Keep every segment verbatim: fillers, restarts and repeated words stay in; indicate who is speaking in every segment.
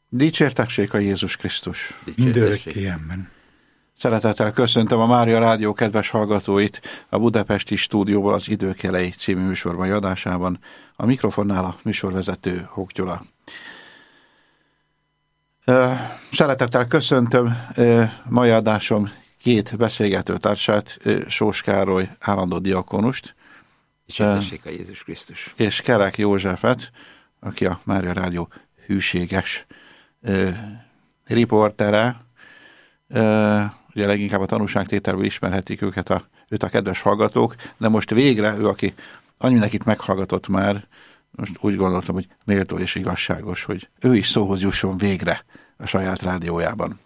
Speaker 1: Dicsértessék a Jézus Krisztus.
Speaker 2: Mindörökké emmen.
Speaker 1: Szeretettel köszöntöm a Mária Rádió kedves hallgatóit a budapesti stúdióból az Idők jelei című műsorban adásában. A mikrofonnál a műsorvezető Hók Gyula. Szeretettel köszöntöm mai adásom két beszélgető társát, Sós Károly állandó diakonust.
Speaker 3: Dicsértessék a Jézus Krisztus.
Speaker 1: És Kerek Józsefet, aki a Mária Rádió hűséges uh, riportere. Uh, ugye leginkább a tanúságtételből ismerhetik őket a, őt a kedves hallgatók, de most végre ő, aki annyi mindenkit meghallgatott már, most úgy gondoltam, hogy méltó és igazságos, hogy ő is szóhoz jusson végre a saját rádiójában.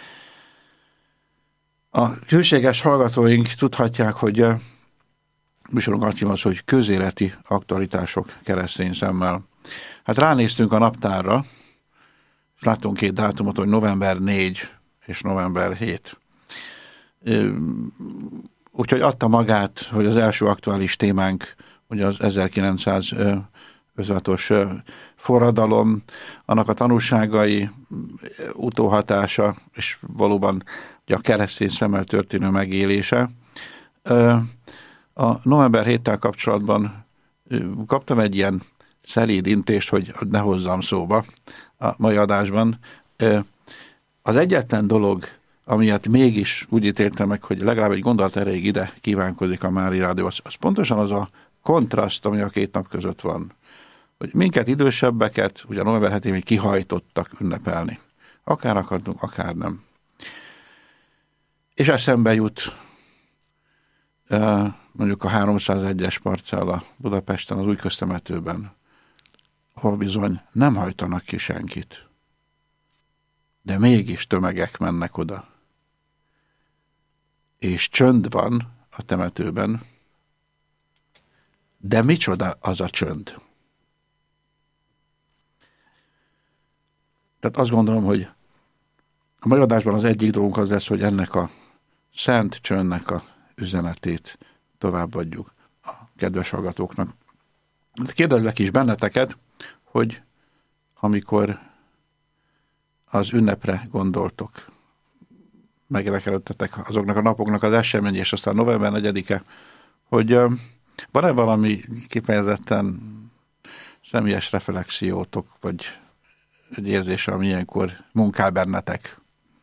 Speaker 1: A hűséges hallgatóink tudhatják, hogy uh, műsorunk alcím az, hogy közéleti aktualitások keresztény szemmel. Hát ránéztünk a naptárra, és láttunk két dátumot, hogy november negyedike és november hetedike. Úgyhogy adta magát, hogy az első aktuális témánk, hogy az ezerkilencszázötvenes forradalom, annak a tanúságai, utóhatása, és valóban a keresztény szemmel történő megélése. A november hetedikével kapcsolatban kaptam egy ilyen szelíd intést, hogy ne hozzam szóba a mai adásban. Az egyetlen dolog, amiatt mégis úgy ítéltem meg, hogy legalább egy gondolat erejéig ide kívánkozik a Mária Rádió, az, az pontosan az a kontraszt, ami a két nap között van. Hogy minket idősebbeket, ugye november hetedikén kihajtottak ünnepelni. Akár akartunk, akár nem. És eszembe jut mondjuk a háromszázegyes parcella Budapesten, az Újköztemetőben, ahol bizony nem hajtanak ki senkit. De mégis tömegek mennek oda. És csönd van a temetőben, de micsoda az a csönd? Tehát azt gondolom, hogy a mai adásban az egyik dolgunk az lesz, hogy ennek a szent csöndnek a üzenetét továbbadjuk a kedves hallgatóknak. Kérdezlek is benneteket, hogy amikor az ünnepre gondoltok, megrekelődtetek azoknak a napoknak az esemény, és aztán november negyedike, hogy van-e valami kifejezetten személyes reflexiótok, vagy egy érzése, ami ilyenkor munkál bennetek?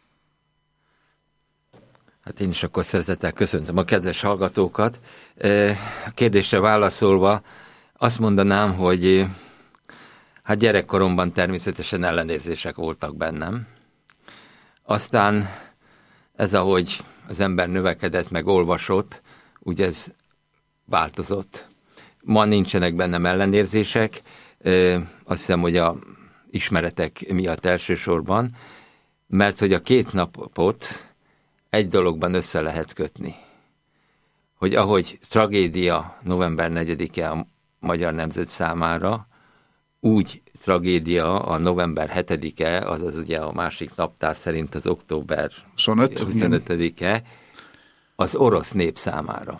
Speaker 3: Hát én is akkor szeretettel köszöntöm a kedves hallgatókat. A kérdésre válaszolva azt mondanám, hogy hát gyerekkoromban természetesen ellenérzések voltak bennem. Aztán ez, ahogy az ember növekedett, meg olvasott, ugye ez változott. Ma nincsenek bennem ellenérzések, azt hiszem, hogy a ismeretek miatt elsősorban, mert hogy a két napot egy dologban össze lehet kötni. Hogy ahogy tragédia november negyedike a magyar nemzet számára, úgy tragédia a november hetedike, azaz ugye a másik naptár szerint az október huszonötödike, az orosz nép számára.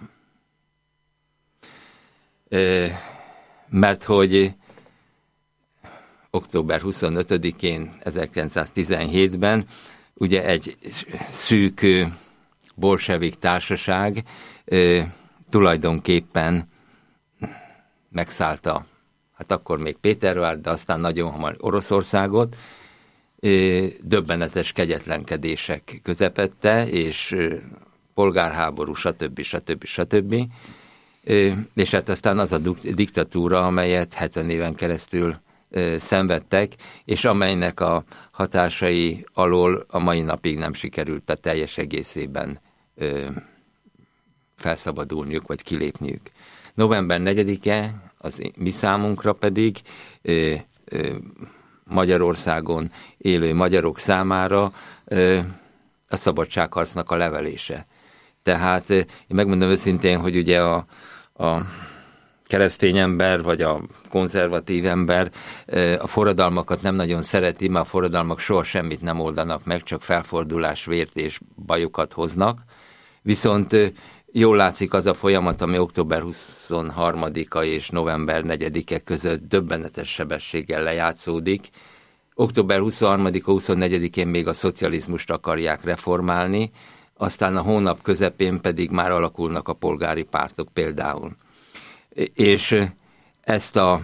Speaker 3: Mert hogy október huszonötödikén ezerkilencszáztizenhétben ugye egy szűk bolsevik társaság tulajdonképpen megszállta, hát akkor még Pétervár, de aztán nagyon hamar Oroszországot, döbbenetes kegyetlenkedések közepette, és polgárháború, stb. stb. stb. És hát aztán az a diktatúra, amelyet hetven éven keresztül szenvedtek, és amelynek a hatásai alól a mai napig nem sikerült a teljes egészében felszabadulniuk, vagy kilépniük. november negyedike az mi számunkra pedig ö, ö, Magyarországon élő magyarok számára ö, a szabadságharcnak a levelése. Tehát ö, én megmondom őszintén, hogy ugye a, a keresztény ember, vagy a konzervatív ember ö, a forradalmakat nem nagyon szereti, mert a forradalmak soha semmit nem oldanak meg, csak felfordulás, vért és bajokat hoznak. Viszont ö, jól látszik az a folyamat, ami október huszonharmadika és november negyedike között döbbenetes sebességgel lejátszódik, október huszonharmadika huszonnegyedikén még a szocializmust akarják reformálni, aztán a hónap közepén pedig már alakulnak a polgári pártok például. És ezt a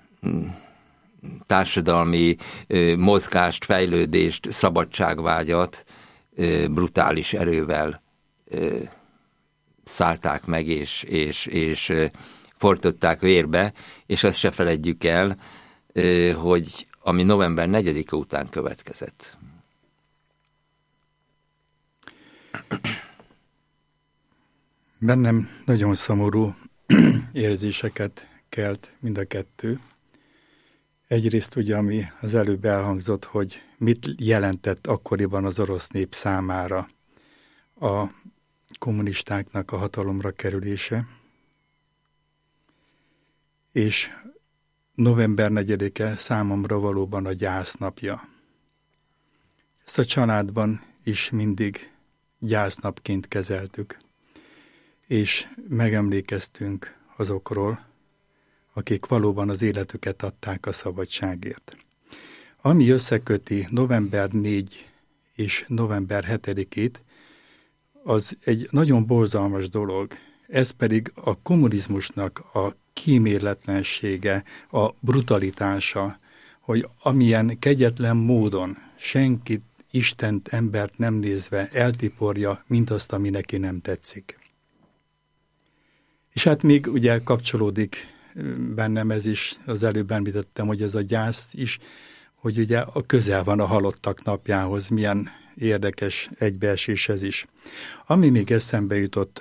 Speaker 3: társadalmi mozgást, fejlődést, szabadságvágyat brutális erővel szállták meg, és, és, és fortották vérbe, és azt se feledjük el, hogy ami november negyedike után következett.
Speaker 2: Bennem nagyon szomorú érzéseket kelt mind a kettő. Egyrészt ugye, ami az előbb elhangzott, hogy mit jelentett akkoriban az orosz nép számára a kommunistáknak a hatalomra kerülése, és november negyedike számomra valóban a gyásznapja. Ezt a családban is mindig gyásznapként kezeltük, és megemlékeztünk azokról, akik valóban az életüket adták a szabadságért. Ami összeköti november negyedikét és november hetedikét, az egy nagyon borzalmas dolog. Ez pedig a kommunizmusnak a kíméletlensége, a brutalitása, hogy amilyen kegyetlen módon senkit, Istent, embert nem nézve eltiporja mindazt, ami neki nem tetszik. És hát még ugye kapcsolódik bennem ez is, az előbb említettem, hogy ez a gyász is, hogy ugye a közel van a halottak napjához, milyen érdekes egybeesés ez is. Ami még eszembe jutott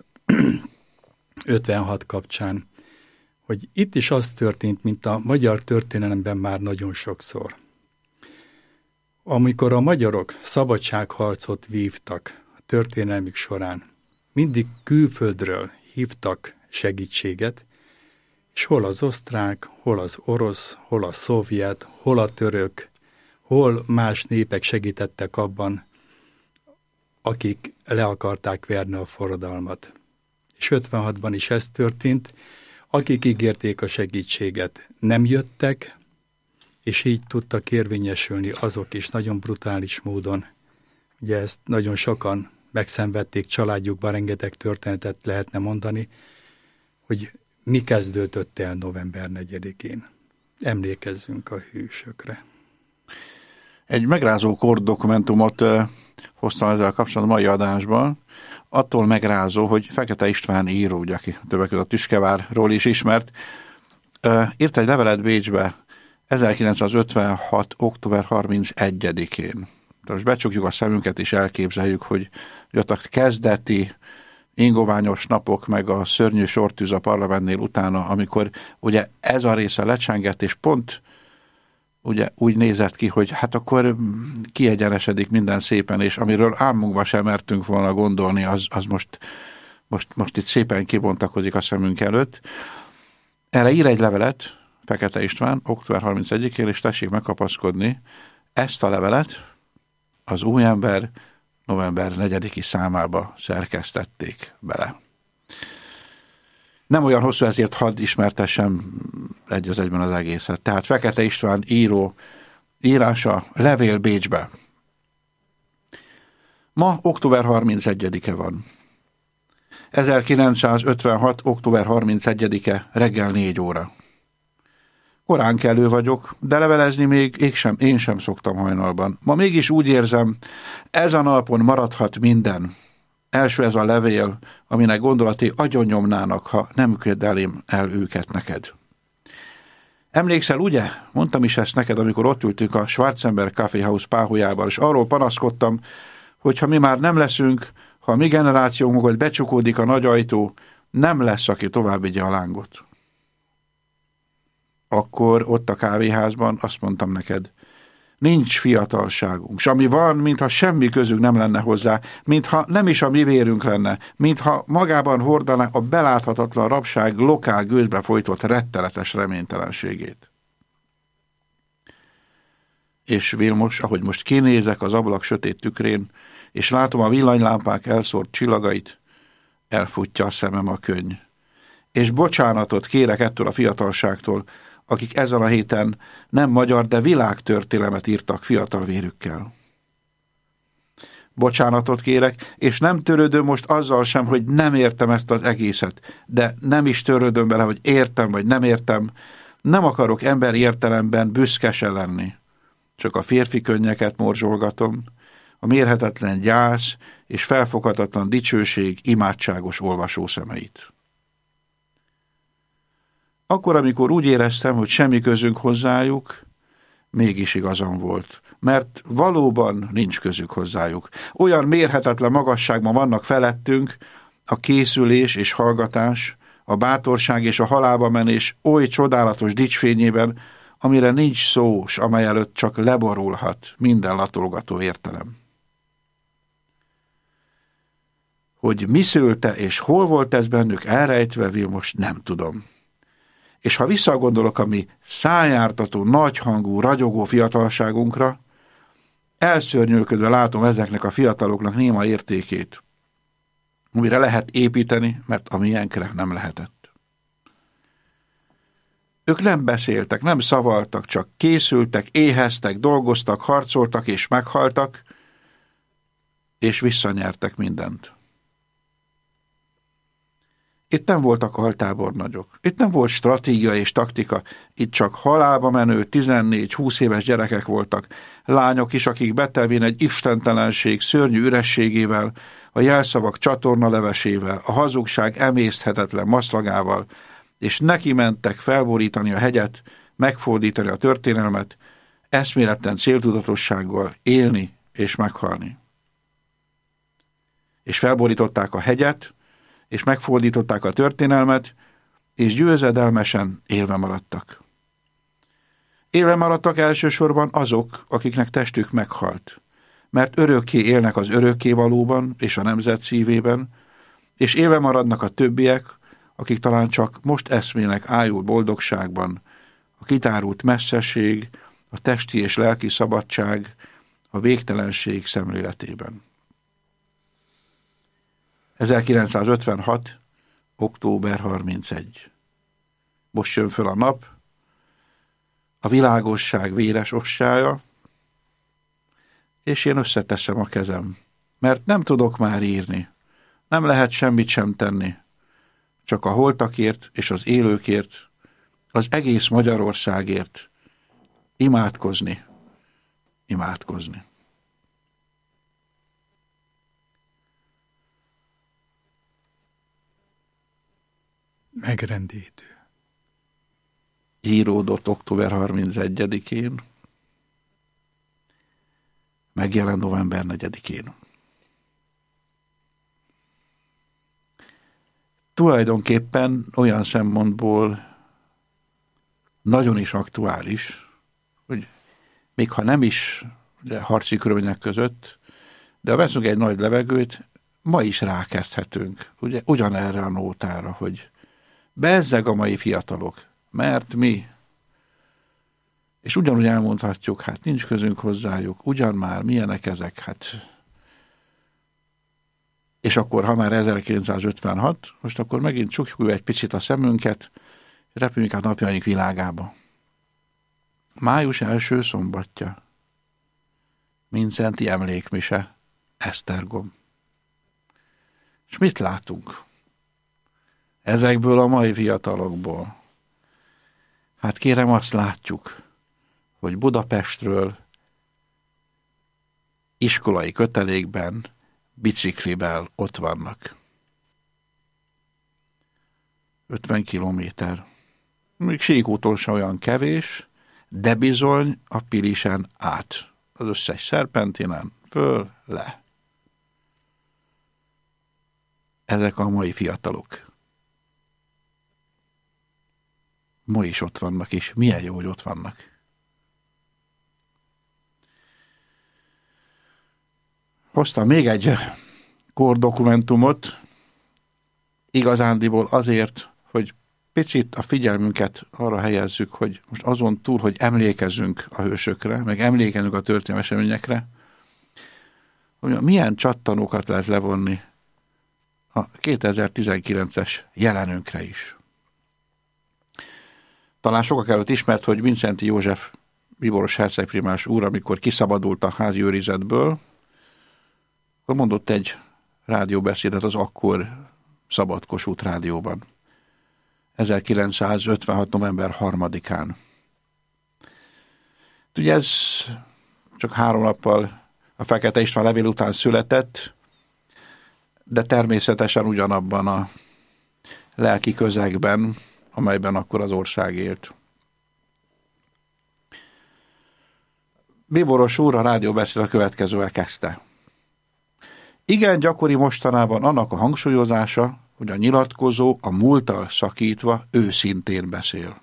Speaker 2: ötvenhat kapcsán, hogy itt is az történt, mint a magyar történelemben már nagyon sokszor. Amikor a magyarok szabadságharcot vívtak a történelmük során, mindig külföldről hívtak segítséget, és hol az osztrák, hol az orosz, hol a szovjet, hol a török, hol más népek segítettek abban, akik le akarták verni a forradalmat. És ötvenhatban is ez történt, akik ígérték a segítséget, nem jöttek, és így tudtak érvényesülni azok is nagyon brutális módon. Ugye ezt nagyon sokan megszenvedték, családjukban rengeteg történetet lehetne mondani, hogy mi kezdődött el november negyedikén. Emlékezzünk a hősökre.
Speaker 1: Egy megrázó kordokumentumot uh, hoztam ezzel kapcsolatban a mai adásban. Attól megrázó, hogy Fekete István író, ugye, aki többek között a Tüskevárról is ismert, uh, írt egy levelet Bécsbe ezerkilencszázötvenhat. október harmincegyedikén. De most becsukjuk a szemünket és elképzeljük, hogy, hogy ott a kezdeti ingoványos napok, meg a szörnyű sortűz a parlamentnél utána, amikor ugye ez a része lecsengett, és pont ugye úgy nézett ki, hogy hát akkor kiegyenesedik minden szépen, és amiről álmunkban sem mertünk volna gondolni, az, az most, most, most itt szépen kibontakozik a szemünk előtt. Erre ír egy levelet Fekete István, október harmincegyedikén, és tessék megkapaszkodni, ezt a levelet az Új Ember november negyediki számába szerkesztették bele. Nem olyan hosszú, ezért hadd ismertessem egy az egyben az egészet. Tehát Fekete István író írása, levél Bécsbe. Ma október harmincegyedike van. ezerkilencszázötvenhat. október harmincegyedike reggel négy óra. Korán kelő vagyok, de levelezni még én sem, én sem szoktam hajnalban. Ma mégis úgy érzem, ez a napon maradhat minden. Első ez a levél, aminek gondolatai agyonnyomnának, ha nem küldelém el őket neked. Emlékszel, ugye? Mondtam is ezt neked, amikor ott ültünk a Schwarzenberg Café House páholyában, és arról panaszkodtam, hogy ha mi már nem leszünk, ha a mi generációnk mögött becsukódik a nagy ajtó, nem lesz, aki tovább vigye a lángot. Akkor ott a kávéházban azt mondtam neked, nincs fiatalságunk, s ami van, mintha semmi közünk nem lenne hozzá, mintha nem is a mi vérünk lenne, mintha magában hordaná a beláthatatlan rabság lokál gőzbe folytott rettenetes reménytelenségét. És Vilmos, ahogy most kinézek az ablak sötét tükrén, és látom a villanylámpák elszórt csillagait, elfutja a szemem a könny. És bocsánatot kérek ettől a fiatalságtól, akik ezen a héten nem magyar, de világtörténelmet írtak fiatal vérükkel. Bocsánatot kérek, és nem törődöm most azzal sem, hogy nem értem ezt az egészet, de nem is törődöm bele, hogy értem vagy nem értem. Nem akarok emberi értelemben büszke lenni. Csak a férfi könnyeket morzsolgatom, a mérhetetlen gyász és felfoghatatlan dicsőség imádságos olvasó szemeit. Akkor, amikor úgy éreztem, hogy semmi közünk hozzájuk, mégis igazam volt, mert valóban nincs közük hozzájuk. Olyan mérhetetlen magasságban vannak felettünk a készülés és hallgatás, a bátorság és a halálba menés oly csodálatos dicsfényében, amire nincs szó, s amely előtt csak leborulhat minden latolgató értelem. Hogy mi szülte és hol volt ez bennük elrejtve, Vilmos, nem tudom. És ha visszagondolok a mi szájártató, nagyhangú, ragyogó fiatalságunkra, elszörnyűködve látom ezeknek a fiataloknak néma értékét, amire lehet építeni, mert a miénkre nem lehetett. Ők nem beszéltek, nem szavaltak, csak készültek, éheztek, dolgoztak, harcoltak és meghaltak, és visszanyertek mindent. Itt nem voltak altábornagyok, itt nem volt stratégia és taktika, itt csak halálba menő tizennégy-húsz éves gyerekek voltak, lányok is, akik betelvén egy istentelenség szörnyű ürességével, a jelszavak csatornalevesével, a hazugság emészthetetlen maszlagával, és neki mentek felborítani a hegyet, megfordítani a történelmet, eszméletlen céltudatossággal élni és meghalni. És felborították a hegyet, és megfordították a történelmet, és győzedelmesen élve maradtak. Élve maradtak elsősorban azok, akiknek testük meghalt, mert örökké élnek az örökkévalóban és a nemzet szívében, és élve maradnak a többiek, akik talán csak most eszmélnek ájul boldogságban, a kitárult messzesség, a testi és lelki szabadság, a végtelenség szemléletében. ezerkilencszázötvenhat. október harmincegy. Most jön föl a nap, a világosság véres ossája, és én összeteszem a kezem, mert nem tudok már írni, nem lehet semmit sem tenni, csak a holtakért és az élőkért, az egész Magyarországért imádkozni, imádkozni.
Speaker 2: Megrendítő.
Speaker 1: Íródott október harmincegyedikén, megjelent november negyedikén. Tulajdonképpen olyan szempontból nagyon is aktuális, hogy még ha nem is de harci körülmények között, de ha veszünk egy nagy levegőt, ma is rákezdhetünk, ugye, ugyanerre a nótára, hogy bezzeg a mai fiatalok, mert mi, és ugyanúgy elmondhatjuk, hát nincs közünk hozzájuk, ugyan már, milyenek ezek, hát. És akkor, ha már ezerkilencszázötvenhat, most akkor megint csukjuk egy picit a szemünket, repüljünk a napjaink világába. Május első szombatja. Mindszenty emlékmise, Esztergom. És mit látunk? Ezekből a mai fiatalokból. Hát kérem, azt látjuk, hogy Budapestről iskolai kötelékben, biciklivel ott vannak. ötven kilométer. Még síkúton sem olyan kevés, de bizony a Pilisen át. Az összes szerpentinen, föl, le. Ezek a mai fiatalok. Ma is ott vannak, és milyen jó, hogy ott vannak. Hoztam még egy kordokumentumot, igazándiból azért, hogy picit a figyelmünket arra helyezzük, hogy most azon túl, hogy emlékezzünk a hősökre, meg emlékezzünk a történelmi eseményekre, hogy milyen csattanókat lehet levonni a kétezer-tizenkilences jelenünkre is. Talán sokak előtt ismert, hogy Vincenti József bíboros hercegprimás úr, amikor kiszabadult a házi őrizetből, akkor mondott egy rádióbeszédet az akkor Szabad Kossuth rádióban. ezerkilencszázötvenhat. november harmadikán. Ugye ez csak három nappal a Fekete István levél után született, de természetesen ugyanabban a lelki közegben, amelyben akkor az ország élt. Bíboros úr a rádióbeszéd a következővel kezdte. Igen gyakori mostanában annak a hangsúlyozása, hogy a nyilatkozó a múlttal szakítva őszintén beszél.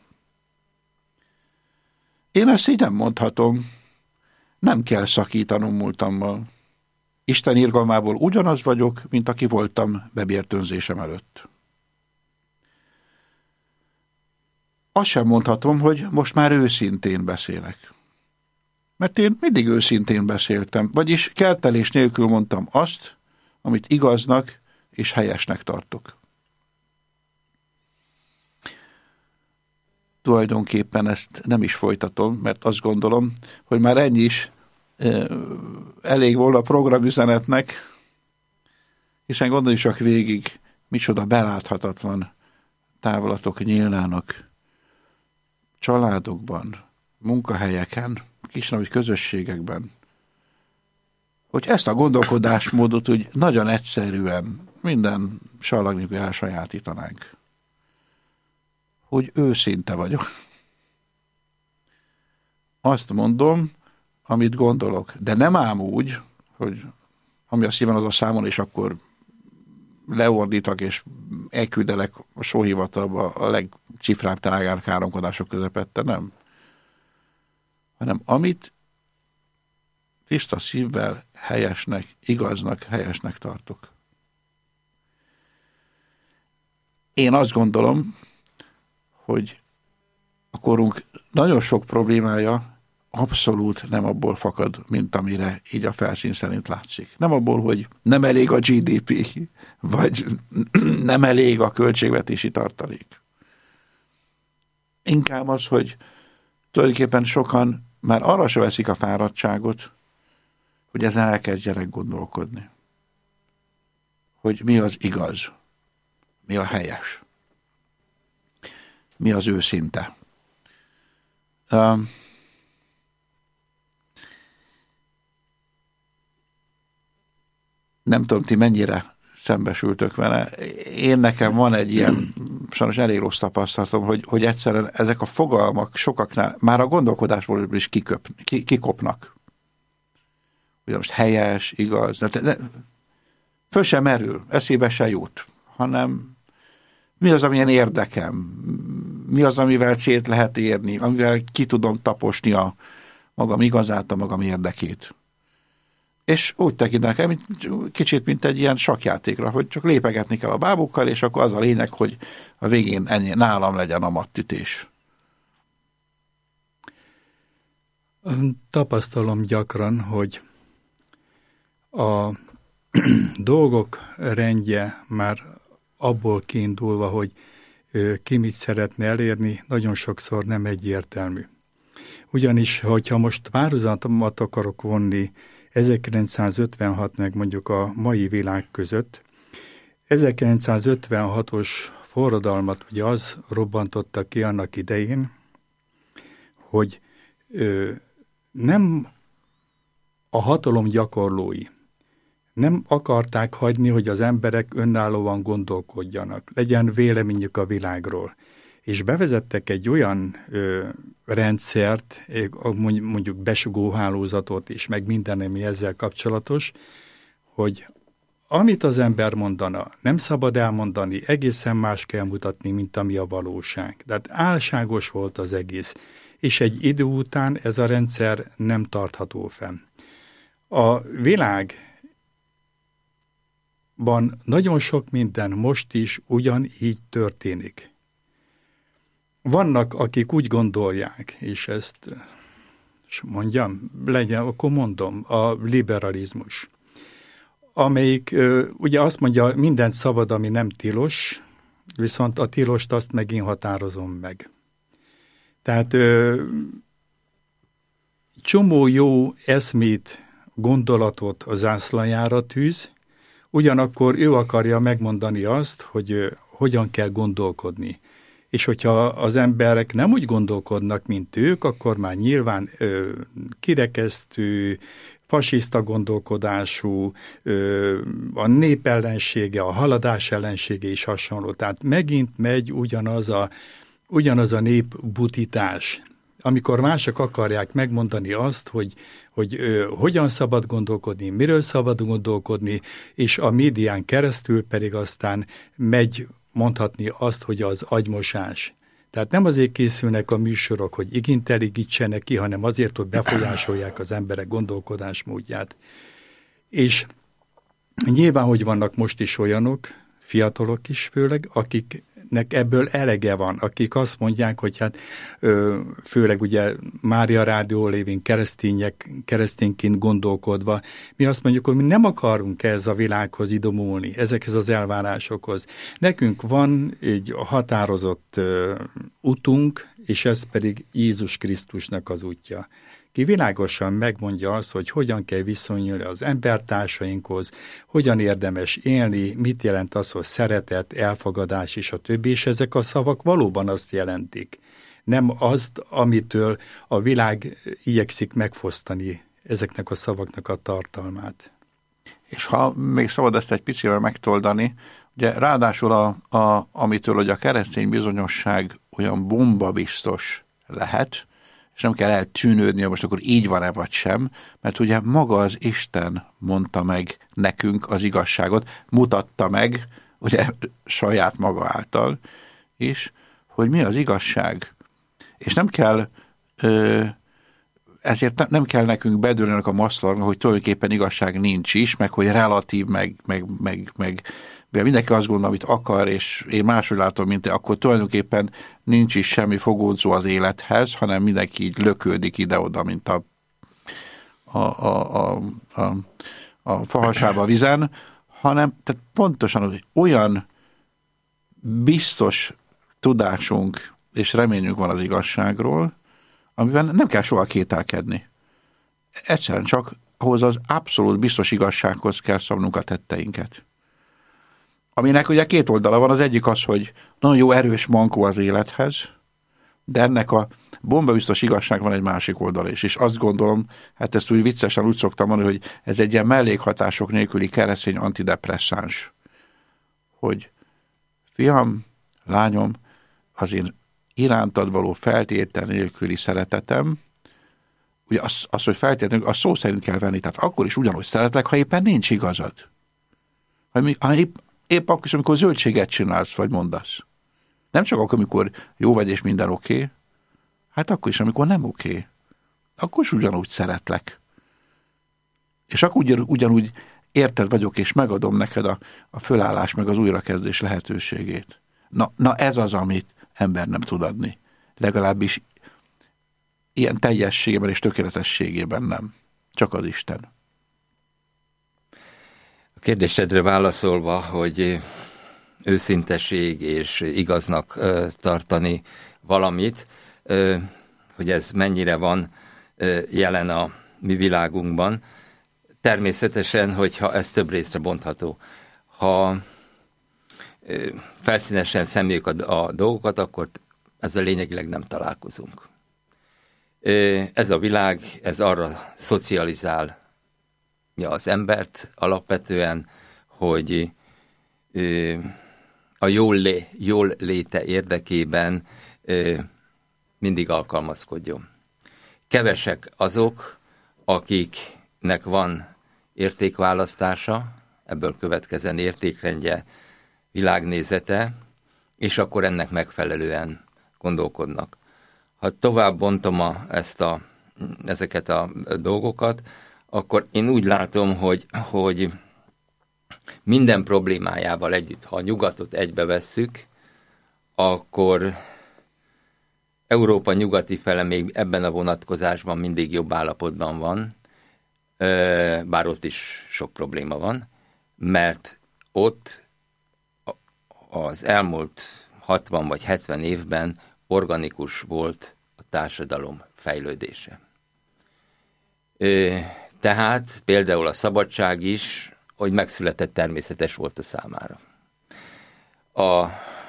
Speaker 1: Én ezt így nem mondhatom. Nem kell szakítanom múltammal. Isten irgalmából ugyanaz vagyok, mint aki voltam bebörtönzésem előtt. Azt sem mondhatom, hogy most már őszintén beszélek. Mert én mindig őszintén beszéltem, vagyis kertelés nélkül mondtam azt, amit igaznak és helyesnek tartok. Tulajdonképpen ezt nem is folytatom, mert azt gondolom, hogy már ennyi is e, elég volna a programüzenetnek, hiszen gondolj csak végig, micsoda beláthatatlan távolatok nyílnának családokban, munkahelyeken, kisnapi közösségekben, hogy ezt a gondolkodásmódot úgy nagyon egyszerűen minden sallag elsajátítanánk. Hogy őszinte vagyok. Azt mondom, amit gondolok, de nem ám úgy, hogy ami a szíven az a számon, és akkor leordítak, és elküldelek a sóhivatalba a legcifrább trágár káromkodások közepette, nem. Hanem amit tiszta szívvel helyesnek, igaznak, helyesnek tartok. Én azt gondolom, hogy a korunk nagyon sok problémája abszolút nem abból fakad, mint amire így a felszín szerint látszik. Nem abból, hogy nem elég a gé dé pé, vagy nem elég a költségvetési tartalék. Inkább az, hogy tulajdonképpen sokan már arra se veszik a fáradtságot, hogy ezen elkezdjenek gondolkodni. Hogy mi az igaz, mi a helyes, mi az őszinte. Um, nem tudom, ti mennyire szembesültök vele. Én nekem van egy ilyen, sajnos elég rossz tapasztalatom, hogy, hogy egyszerűen ezek a fogalmak sokaknál már a gondolkodásból is kiköp, ki, kikopnak. Ugye most helyes, igaz, de, de föl sem merül, eszébe se jut, hanem mi az, amilyen érdekem, mi az, amivel célt lehet érni, amivel ki tudom taposni a magam igazát, a magam érdekét. És úgy tekintenek el, mint, kicsit, mint egy ilyen sakkjátékra, hogy csak lépegetni kell a bábukkal, és akkor az a lényeg, hogy a végén ennyi, nálam legyen a mattütés.
Speaker 2: Tapasztalom gyakran, hogy a dolgok rendje már abból kiindulva, hogy ki mit szeretne elérni, nagyon sokszor nem egyértelmű. Ugyanis, hogyha most párhuzamot akarok vonni ezerkilencszázötvenhat meg mondjuk a mai világ között, ezerkilencszázötvenhatos forradalmat ugye az robbantotta ki annak idején, hogy ö, nem a hatalom gyakorlói nem akarták hagyni, hogy az emberek önállóan gondolkodjanak, legyen véleményük a világról. És bevezettek egy olyan ö, rendszert, mondjuk besugóhálózatot is, meg minden, ami ezzel kapcsolatos, hogy amit az ember mondana, nem szabad elmondani, egészen más kell mutatni, mint ami a valóság. Tehát álságos volt az egész, és egy idő után ez a rendszer nem tartható fenn. A világban nagyon sok minden most is ugyanígy történik. Vannak, akik úgy gondolják, és ezt és mondjam, legyen, akkor mondom, a liberalizmus, amelyik ugye azt mondja, mindent szabad, ami nem tilos, viszont a tilost azt meg én határozom meg. Tehát ö, csomó jó eszmét, gondolatot a zászlajára tűz, ugyanakkor ő akarja megmondani azt, hogy ö, hogyan kell gondolkodni. És hogyha az emberek nem úgy gondolkodnak, mint ők, akkor már nyilván ö, kirekesztő, fasiszta gondolkodású, ö, a nép ellensége, a haladás ellensége is hasonló. Tehát megint megy ugyanaz a, ugyanaz a népbutítás, amikor mások akarják megmondani azt, hogy, hogy ö, hogyan szabad gondolkodni, miről szabad gondolkodni, és a médián keresztül pedig aztán megy mondhatni azt, hogy az agymosás. Tehát nem azért készülnek a műsorok, hogy igent elégítsenek ki, hanem azért, hogy befolyásolják az emberek gondolkodásmódját. És nyilván, hogy vannak most is olyanok, fiatalok is főleg, akiknek ebből elege van, akik azt mondják, hogy hát főleg ugye Mária Rádió lévén keresztények, keresztényként gondolkodva, mi azt mondjuk, hogy mi nem akarunk ez a világhoz idomulni, ezekhez az elvárásokhoz. Nekünk van egy határozott utunk, és ez pedig Jézus Krisztusnak az útja. Ki világosan megmondja azt, hogy hogyan kell viszonyulni az embertársainkhoz, hogyan érdemes élni, mit jelent az, hogy szeretet, elfogadás és a többi, és ezek a szavak valóban azt jelentik. Nem azt, amitől a világ igyekszik megfosztani ezeknek a szavaknak a tartalmát.
Speaker 1: És ha még szabad ezt egy picivel megtoldani, ugye ráadásul a, a, amitől hogy a keresztény bizonyosság olyan bombabiztos lehet, és nem kell eltűnődni, hogy most akkor így van-e vagy sem, mert ugye maga az Isten mondta meg nekünk az igazságot, mutatta meg, ugye saját maga által is, hogy mi az igazság. És nem kell, ezért nem kell nekünk bedőlnünk a maszlarga, hogy tulajdonképpen igazság nincs is, meg hogy relatív, meg, meg, meg, meg mindenki azt gondol, amit akar, és én máshogy látom, mint te, akkor tulajdonképpen nincs is semmi fogódzó az élethez, hanem mindenki így lökődik ide-oda, mint a, a, a, a, a, a fahasába a vizen, hanem tehát pontosan, hogy olyan biztos tudásunk és reményünk van az igazságról, amiben nem kell soha kételkedni. Egyszerűen csak ahhoz az abszolút biztos igazsághoz kell szabnunk a tetteinket. Aminek ugye két oldala van, az egyik az, hogy nagyon jó erős mankó az élethez, de ennek a bombabiztos igazság van egy másik oldala is. És azt gondolom, hát ezt úgy viccesen úgy szoktam mondani, hogy ez egy ilyen mellékhatások nélküli keresztény antidepresszáns. Hogy fiam, lányom, az én irántad való feltétel nélküli szeretetem, ugye az, az hogy feltétlenül, az szó szerint kell venni, tehát akkor is ugyanúgy szeretlek, ha éppen nincs igazad. Ha épp, épp akkor is, amikor zöldséget csinálsz, vagy mondasz. Nem csak akkor, amikor jó vagy és minden oké, okay, hát akkor is, amikor nem oké. Okay. Akkor is ugyanúgy szeretlek. És akkor ugyan, ugyanúgy érted vagyok, és megadom neked a, a fölállás, meg az újrakezdés lehetőségét. Na, na ez az, amit ember nem tud adni. Legalábbis ilyen teljességében és tökéletességében nem. Csak az Isten.
Speaker 3: A kérdésedre válaszolva, hogy őszinteség és igaznak tartani valamit, hogy ez mennyire van jelen a mi világunkban. Természetesen, hogyha ez több részre bontható. Ha felszínesen szemléljük a, a dolgokat, akkor ezzel lényegileg nem találkozunk. Ez a világ, ez arra szocializálja az embert alapvetően, hogy a jól, lé, jól léte érdekében mindig alkalmazkodjon. Kevesek azok, akiknek van értékválasztása, ebből következően értékrendje, világnézete, és akkor ennek megfelelően gondolkodnak. Ha tovább bontom a, ezt a, ezeket a dolgokat, akkor én úgy látom, hogy, hogy minden problémájával együtt, ha a nyugatot egybevesszük, akkor Európa nyugati fele még ebben a vonatkozásban mindig jobb állapotban van, bár ott is sok probléma van, mert ott az elmúlt hatvan vagy hetven évben organikus volt a társadalom fejlődése. Tehát például a szabadság is, hogy megszületett, természetes volt a számára. A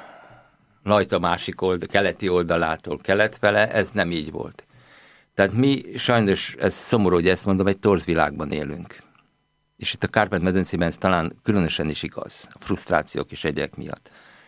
Speaker 3: Lajta másik oldal, keleti oldalától keletfele, ez nem így volt. Tehát mi sajnos, ez szomorú, hogy ezt mondom, egy torzvilágban élünk. És itt a Kárpát-medencében ez talán különösen is igaz, a frusztrációk és egyek miatt.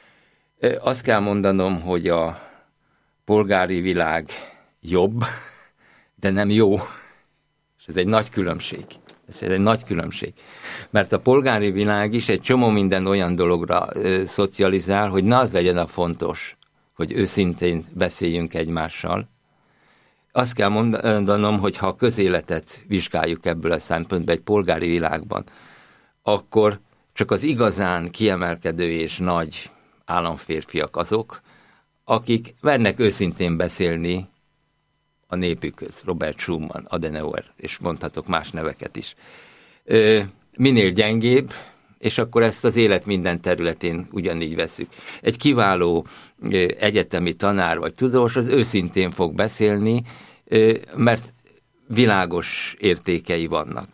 Speaker 3: Azt kell mondanom, hogy a polgári világ jobb, de nem jó. És ez egy nagy különbség. Ez egy nagy különbség. Mert a polgári világ is egy csomó minden olyan dologra ö, szocializál, hogy ne az legyen a fontos, hogy őszintén beszéljünk egymással. Azt kell mondanom, hogy ha a közéletet vizsgáljuk ebből a szempontból egy polgári világban, akkor csak az igazán kiemelkedő és nagy államférfiak azok, akik mernek őszintén beszélni a népükhöz. Robert Schumann, Adenauer, és mondhatok más neveket is. Ö, minél gyengébb, és akkor ezt az élet minden területén ugyanígy veszük. Egy kiváló ö, egyetemi tanár vagy tudós az őszintén fog beszélni, ö, mert világos értékei vannak.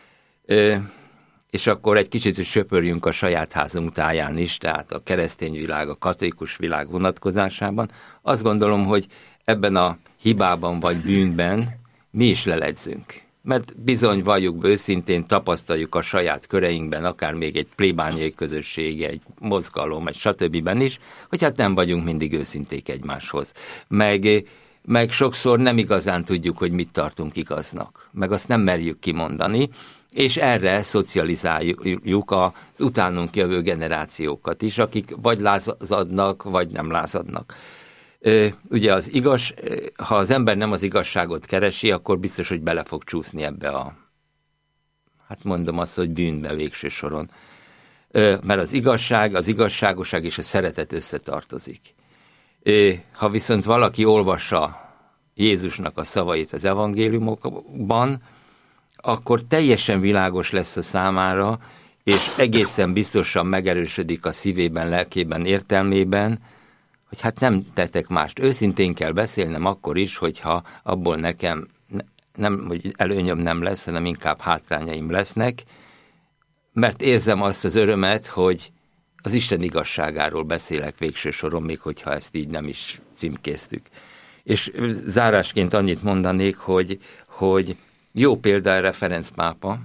Speaker 3: Ö, és akkor egy kicsit söpörjünk a saját házunk táján is, tehát a keresztény világ, a katolikus világ vonatkozásában. Azt gondolom, hogy ebben a hibában vagy bűnben mi is lelegyzünk. Mert bizony valljuk be őszintén, tapasztaljuk a saját köreinkben, akár még egy plébániai közösség, egy mozgalom, egy stb. Is, hogy hát nem vagyunk mindig őszinték egymáshoz. Meg, meg sokszor nem igazán tudjuk, hogy mit tartunk igaznak. Meg azt nem merjük kimondani, és erre szocializáljuk az utánunk jövő generációkat is, akik vagy lázadnak, vagy nem lázadnak. Ugye az igaz, ha az ember nem az igazságot keresi, akkor biztos, hogy bele fog csúszni ebbe a, hát mondom azt, hogy bűnbe végső soron. Mert az igazság, az igazságoság és a szeretet összetartozik. Ha viszont valaki olvassa Jézusnak a szavait az evangéliumokban, akkor teljesen világos lesz a számára, és egészen biztosan megerősödik a szívében, lelkében, értelmében, hogy hát nem tettek mást. Őszintén kell beszélnem akkor is, hogyha abból nekem nem, hogy előnyöm nem lesz, hanem inkább hátrányaim lesznek, mert érzem azt az örömet, hogy az Isten igazságáról beszélek végső soron, még hogyha ezt így nem is címkéztük. És zárásként annyit mondanék, hogy, hogy jó példa erre Ferenc pápa,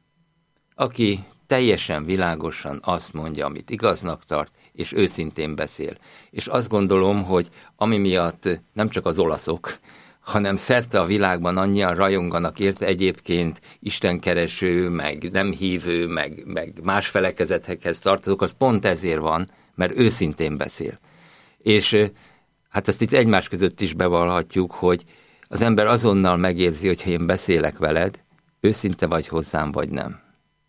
Speaker 3: aki teljesen világosan azt mondja, amit igaznak tart, és őszintén beszél. És azt gondolom, hogy ami miatt nem csak az olaszok, hanem szerte a világban annyian rajonganak érte egyébként istenkereső, meg nem hívő, meg, meg más felekezetekhez tartozók, az pont ezért van, mert őszintén beszél. És hát ezt itt egymás között is bevallhatjuk, hogy az ember azonnal megérzi, hogyha én beszélek veled, őszinte vagy hozzám, vagy nem.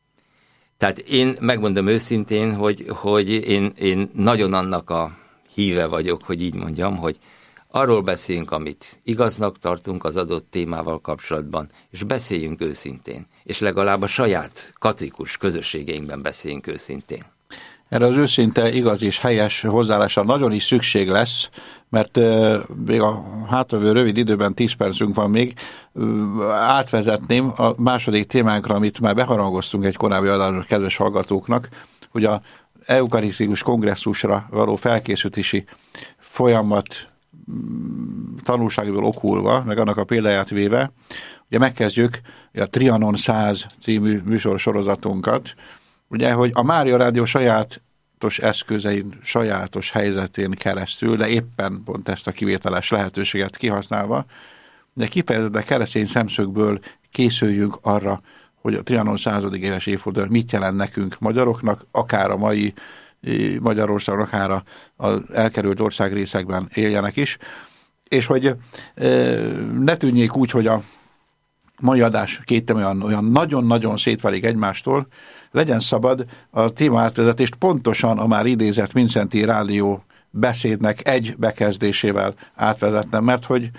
Speaker 3: Tehát én megmondom őszintén, hogy, hogy én, én nagyon annak a híve vagyok, hogy így mondjam, hogy arról beszéljünk, amit igaznak tartunk az adott témával kapcsolatban, és beszéljünk őszintén. És legalább a saját katolikus közösségeinkben beszéljünk őszintén.
Speaker 1: Erre az őszinte, igaz és helyes hozzáállásra nagyon is szükség lesz, mert uh, még a hátravő rövid időben tíz percünk van még, uh, átvezetném a második témánkra, amit már beharangoztunk egy korábbi adásban kedves hallgatóknak, hogy a eukarisztikus kongresszusra való felkészítési folyamat tanulságból okulva, meg annak a példáját véve, ugye megkezdjük a Trianon száz című műsorsorozatunkat, ugye, hogy a Mária Rádió sajátos eszközein, sajátos helyzetén keresztül, de éppen pont ezt a kivételes lehetőséget kihasználva, de kifejezetten keresztény szemszögből készüljünk arra, hogy a Trianon századik éves évfordulón mit jelent nekünk magyaroknak, akár a mai Magyarországon, akár az elkerült országrészekben éljenek is, és hogy ne tűnjék úgy, hogy a mai adás két olyan, olyan nagyon-nagyon szétválik egymástól, legyen szabad a téma átvezetést pontosan a már idézett Vincenti Rádió beszédnek egy bekezdésével átvezetnem, mert hogy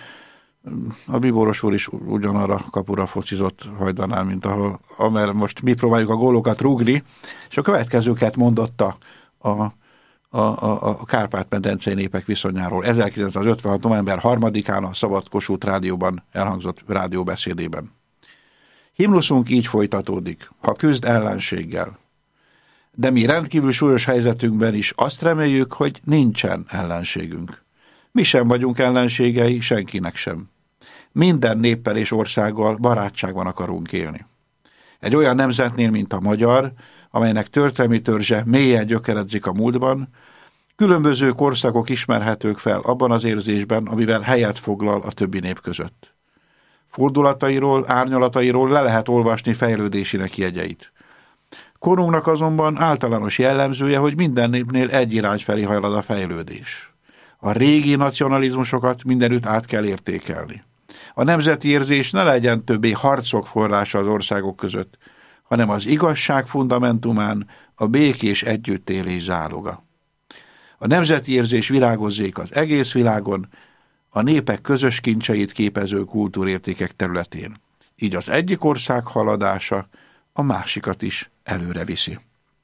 Speaker 1: a Bíboros úr is ugyanarra kapura focizott hajdanál, mint ahol, amerre most mi próbáljuk a gólokat rúgni, és a következőket mondotta a, a, a, a Kárpát-medencei népek viszonyáról ezerkilencszázötvenhat. november harmadikán a Szabad Kossuth Rádióban elhangzott rádióbeszédében. Himnuszunk így folytatódik, ha küzd ellenséggel. De mi rendkívül súlyos helyzetünkben is azt reméljük, hogy nincsen ellenségünk. Mi sem vagyunk ellenségei senkinek sem. Minden néppel és országgal barátságban akarunk élni. Egy olyan nemzetnél, mint a magyar, amelynek történelmi törzse mélyen gyökeredzik a múltban, különböző korszakok ismerhetők fel abban az érzésben, amivel helyet foglal a többi nép között. Fordulatairól, árnyalatairól le lehet olvasni fejlődésének jegyeit. Korunknak azonban általános jellemzője, hogy minden népnél egy irány felé hajlad a fejlődés. A régi nacionalizmusokat mindenütt át kell értékelni. A nemzeti érzés ne legyen többé harcok forrása az országok között, hanem az igazság fundamentumán a békés együttélés záloga. A nemzeti érzés virágozzék az egész világon, a népek közös kincseit képező kultúrértékek területén. Így az egyik ország haladása a másikat is előre viszi.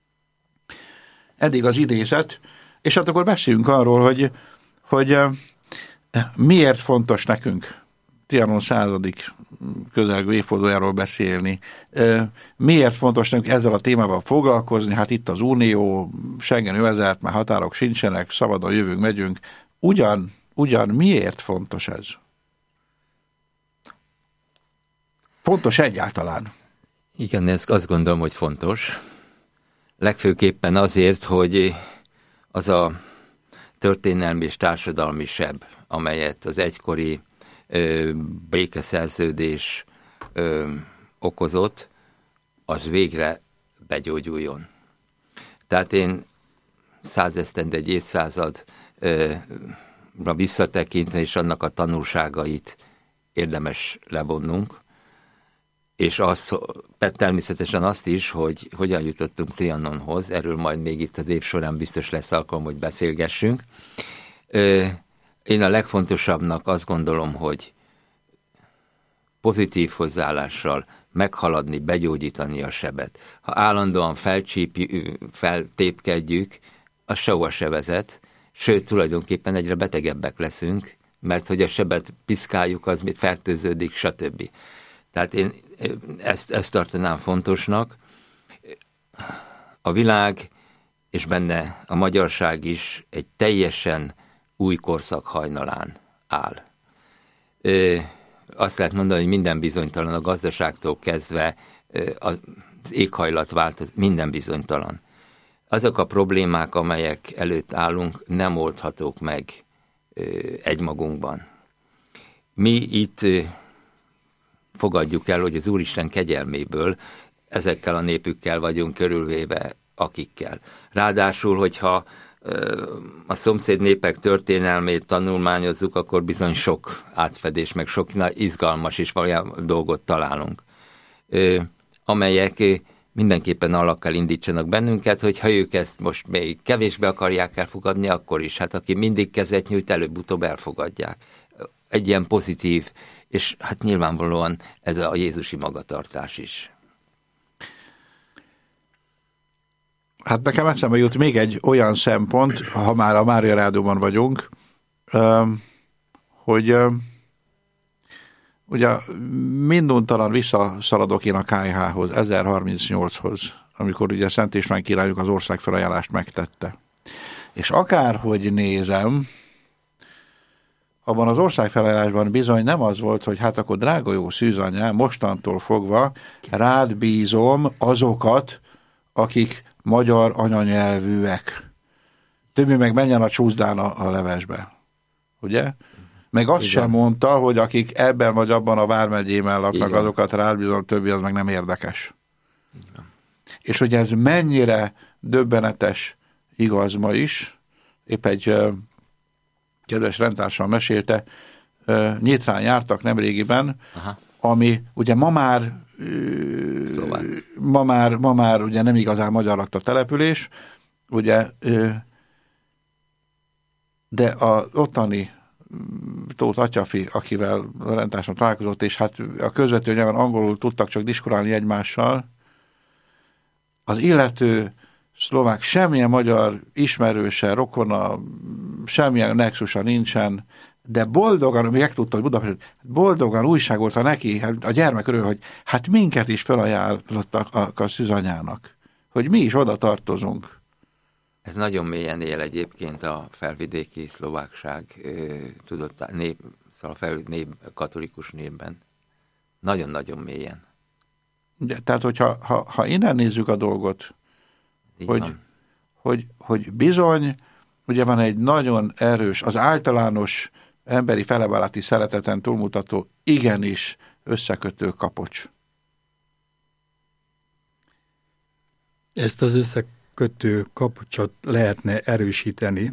Speaker 1: Eddig az idézet, és hát akkor beszéljünk arról, hogy, hogy miért fontos nekünk Trianon századik közelgő évfordulójáról beszélni. Miért fontos nekünk ezzel a témával foglalkozni? Hát itt az Unió, Schengen övezet, már határok sincsenek, szabadon jövünk, megyünk. Ugyan, ugyan miért fontos ez? Fontos egyáltalán?
Speaker 3: Igen, ez azt gondolom, hogy fontos. Legfőképpen azért, hogy az a történelmi és társadalmi seb, amelyet az egykori ö, békeszerződés ö, okozott, az végre begyógyuljon. Tehát én százesztendő, egy évszázadra visszatekintve, és annak a tanulságait érdemes levonnunk, és azt, természetesen azt is, hogy hogyan jutottunk Trianonhoz, erről majd még itt az év során biztos lesz alkalom, hogy beszélgessünk. Én a legfontosabbnak azt gondolom, hogy pozitív hozzáállással meghaladni, begyógyítani a sebet. Ha állandóan felcsípjük, feltépkedjük, az sehova se vezet, sőt, tulajdonképpen egyre betegebbek leszünk, mert hogy a sebet piszkáljuk, az mit fertőződik, stb. Tehát én ezt, ezt tartanám fontosnak. A világ, és benne a magyarság is egy teljesen új korszak hajnalán áll. Ö, azt lehet mondani, hogy minden bizonytalan, a gazdaságtól kezdve az éghajlat változ, minden bizonytalan. Azok a problémák, amelyek előtt állunk, nem oldhatók meg ö, egymagunkban. Mi itt ö, fogadjuk el, hogy az Úristen kegyelméből ezekkel a népükkel vagyunk körülvéve, akikkel. Ráadásul, hogyha a szomszéd népek történelmét tanulmányozzuk, akkor bizony sok átfedés, meg sok izgalmas és valójában dolgot találunk, amelyek mindenképpen arra kell indítsanak bennünket, hogy ha ők ezt most még kevésbé akarják elfogadni, akkor is. Hát aki mindig kezet nyújt, előbb-utóbb elfogadják. Egy ilyen pozitív, és hát nyilvánvalóan ez a jézusi magatartás is.
Speaker 1: Hát nekem eszembe jut még egy olyan szempont, ha már a Mária Rádióban vagyunk, hogy ugye minduntalan visszaszaladok én a ká há hoz, ezerharmincnyolchoz, amikor ugye Szent István királyunk az országfelajánlást megtette. És akárhogy nézem, abban az országfelajánlásban bizony nem az volt, hogy hát akkor drága jó szűzanyám, mostantól fogva rád bízom azokat, akik magyar anyanyelvűek. Többi meg menjen a csúszdán a, a levesbe. Ugye? Meg azt Igen. sem mondta, hogy akik ebben vagy abban a vármegyében laknak, Igen. azokat rád bízom, többi az meg nem érdekes. Igen. És hogy ez mennyire döbbenetes igaz ma is, épp egy uh, kedves rendtársam mesélte, uh, Nyitrán jártak nemrégiben, Aha. ami ugye ma már uh, ma már, ma már ugye nem igazán magyar lakta település, ugye, uh, de az ottani Tóth Atyafi, akivel a rendtársam találkozott, és hát a közvető nyelven angolul tudtak csak diskurálni egymással, az illető szlovák, semmilyen magyar ismerőse, rokona, semmilyen nexusa nincsen, de boldogan, megtudta, hogy Budapest, boldogan újságolta neki a gyermek örül, hogy hát minket is felajánlottak a, a szűzanyának, hogy mi is oda tartozunk.
Speaker 3: Ez nagyon mélyen él egyébként a felvidéki szlovákság, tudott, nép, szóval a fel, nép, katolikus népben. Nagyon-nagyon mélyen.
Speaker 1: De, tehát, hogyha ha, ha innen nézzük a dolgot, hogy, hogy, hogy bizony, ugye van egy nagyon erős, az általános emberi felevállalati szereteten túlmutató, igenis összekötő kapocs.
Speaker 2: Ezt az összekötő kapocsot lehetne erősíteni,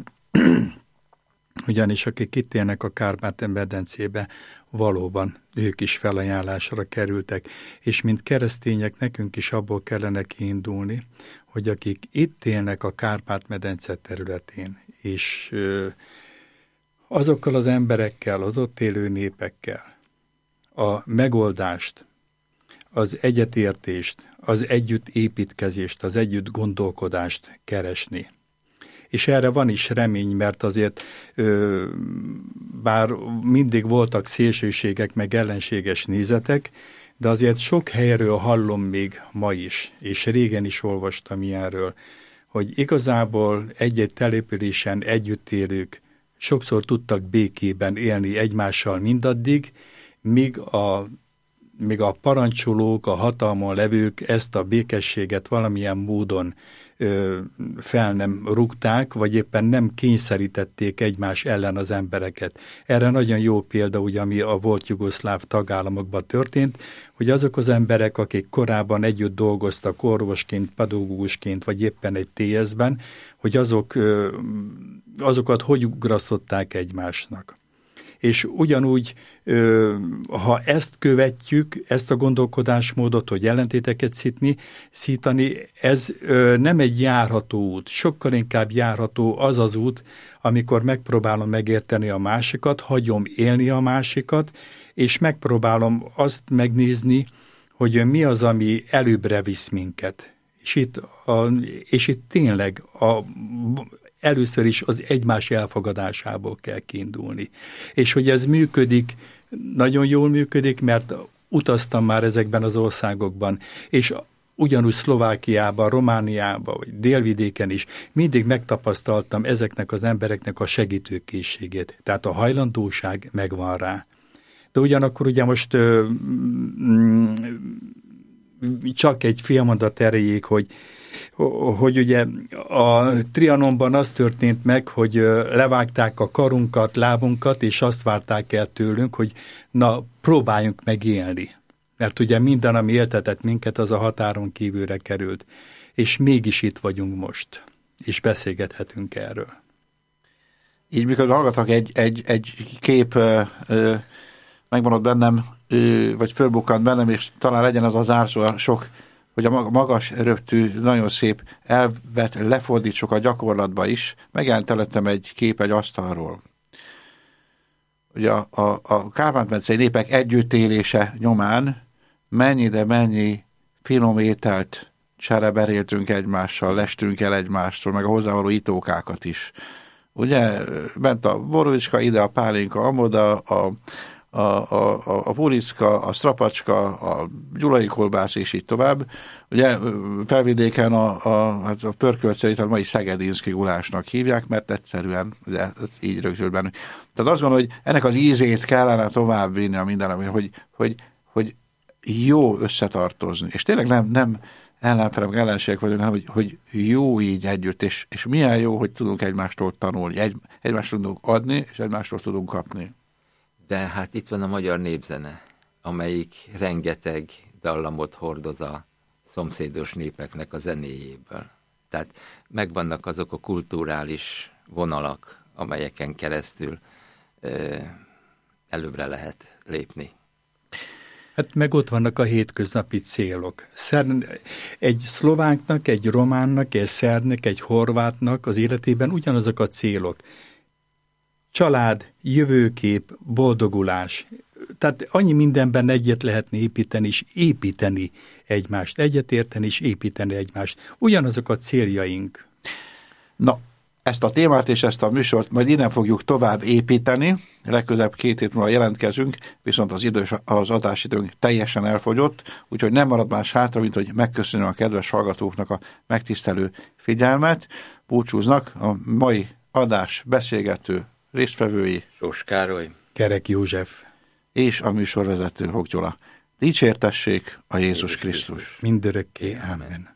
Speaker 2: ugyanis akik itt élnek a Kárpát-medencébe, valóban ők is felajánlásra kerültek, és mint keresztények nekünk is abból kellene kiindulni, hogy akik itt élnek a Kárpát-medence területén, és ö, azokkal az emberekkel, az ott élő népekkel a megoldást, az egyetértést, az együtt építkezést, az együtt gondolkodást keresni. És erre van is remény, mert azért ö, bár mindig voltak szélsőségek, meg ellenséges nézetek, de azért sok helyről hallom még ma is, és régen is olvastam ilyenről, hogy igazából egy-egy településen együtt élők sokszor tudtak békében élni egymással mindaddig, míg a, míg a parancsolók, a hatalmon levők ezt a békességet valamilyen módon ö, fel nem rúgták, vagy éppen nem kényszerítették egymás ellen az embereket. Erre nagyon jó példa, ugye, ami a volt jugoszláv tagállamokban történt, hogy azok az emberek, akik korábban együtt dolgoztak orvosként, pedagógusként, vagy éppen egy té es-ben, hogy azok, ö, azokat hogy ugrasztották egymásnak. És ugyanúgy, ha ezt követjük, ezt a gondolkodásmódot, hogy ellentéteket szítni, szítani, ez nem egy járható út. Sokkal inkább járható az az út, amikor megpróbálom megérteni a másikat, hagyom élni a másikat, és megpróbálom azt megnézni, hogy mi az, ami előbbre visz minket. És itt, a, és itt tényleg a először is az egymás elfogadásából kell kiindulni. És hogy ez működik, nagyon jól működik, mert utaztam már ezekben az országokban, és ugyanúgy Szlovákiában, Romániában, vagy Délvidéken is mindig megtapasztaltam ezeknek az embereknek a segítőkészségét. Tehát a hajlandóság megvan rá. De ugyanakkor ugye most ö, mm, csak egy fél mondat erejéig, hogy hogy ugye a Trianonban az történt meg, hogy levágták a karunkat, lábunkat, és azt várták el tőlünk, hogy na, próbáljunk meg élni. Mert ugye minden, ami éltetett minket, az a határon kívülre került. És mégis itt vagyunk most, és beszélgethetünk erről.
Speaker 1: Így mikor hallgatok, egy, egy, egy kép ö, ö, megvan bennem, ö, vagy fölbukkant bennem, és talán legyen az az zárszó sok, hogy a magas röptű, nagyon szép elvet lefordítsuk a gyakorlatba is. Megjelent előttem egy kép egy asztalról. Ugye a, a, a Kárpát-medencei népek együttélése nyomán mennyi, de mennyi finom ételt csereberéltünk egymással, lestünk el egymástól, meg a hozzávaló itókákat is. Ugye bent a borvicska, ide a pálinka, amoda, a a, a, a pulicka, a strapacska, a gyulai kolbász, és így tovább. Ugye felvidéken a, a, hát a pörköltszerét a mai szegedinszki gulásnak hívják, mert egyszerűen ugye, ez így rögzült bennünk. Tehát azt gondolom, hogy ennek az ízét kellene tovább vinni a mindenem, hogy, hogy, hogy jó összetartozni. És tényleg nem, nem ellenfelek, ellenségek vagyunk, hanem hogy, hogy jó így együtt, és, és milyen jó, hogy tudunk egymástól tanulni, egy, egymástól tudunk adni, és egymástól tudunk kapni.
Speaker 3: De hát itt van a magyar népzene, amelyik rengeteg dallamot hordoz a szomszédos népeknek a zenéjéből. Tehát megvannak azok a kulturális vonalak, amelyeken keresztül ö, előbbre lehet lépni.
Speaker 2: Hát meg ott vannak a hétköznapi célok. Egy szlováknak, egy románnak, egy szerbnek, egy horvátnak az életében ugyanazok a célok. Család, jövőkép, boldogulás. Tehát annyi mindenben egyet lehetne építeni, és építeni egymást egyetérteni és építeni egymást. Ugyanazok a céljaink.
Speaker 1: Na, ezt a témát és ezt a műsort majd innen fogjuk tovább építeni. Legközelebb két hét múlva jelentkezünk, viszont az, idős, az adásidőnk teljesen elfogyott, úgyhogy nem marad más hátra, mint hogy megköszönöm a kedves hallgatóknak a megtisztelő figyelmet. Búcsúznak a mai adás beszélgető résztvevői
Speaker 3: Sós Károly,
Speaker 2: Kerek József
Speaker 1: és a műsorvezető Hok Gyula. Dicsértessék a Jézus, Jézus Krisztus.
Speaker 2: Krisztus. Mindörökké. Amen.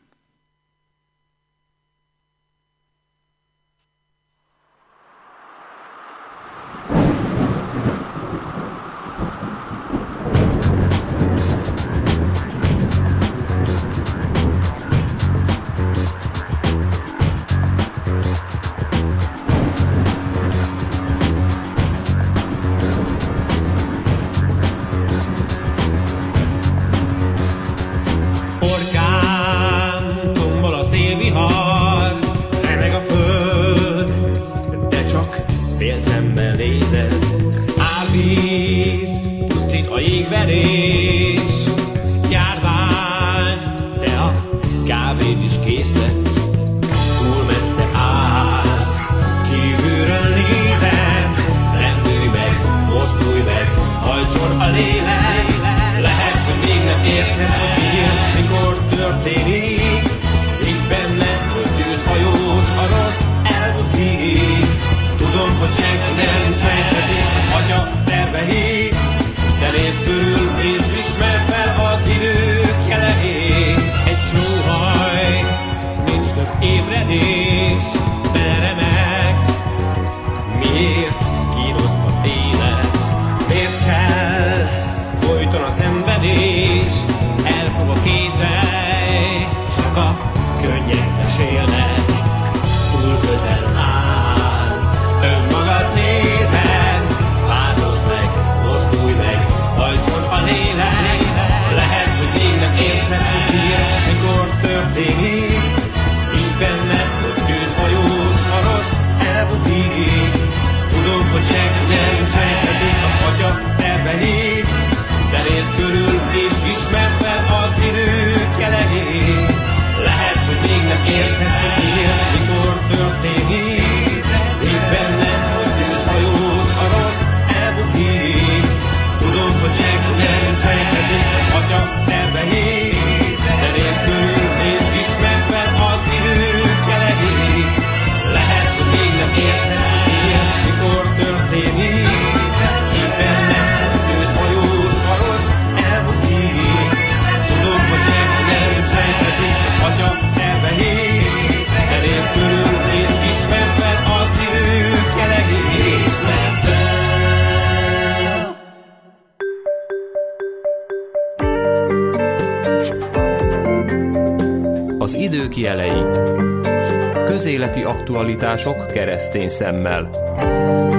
Speaker 4: Az idők jelei. Közéleti aktualitások keresztény szemmel.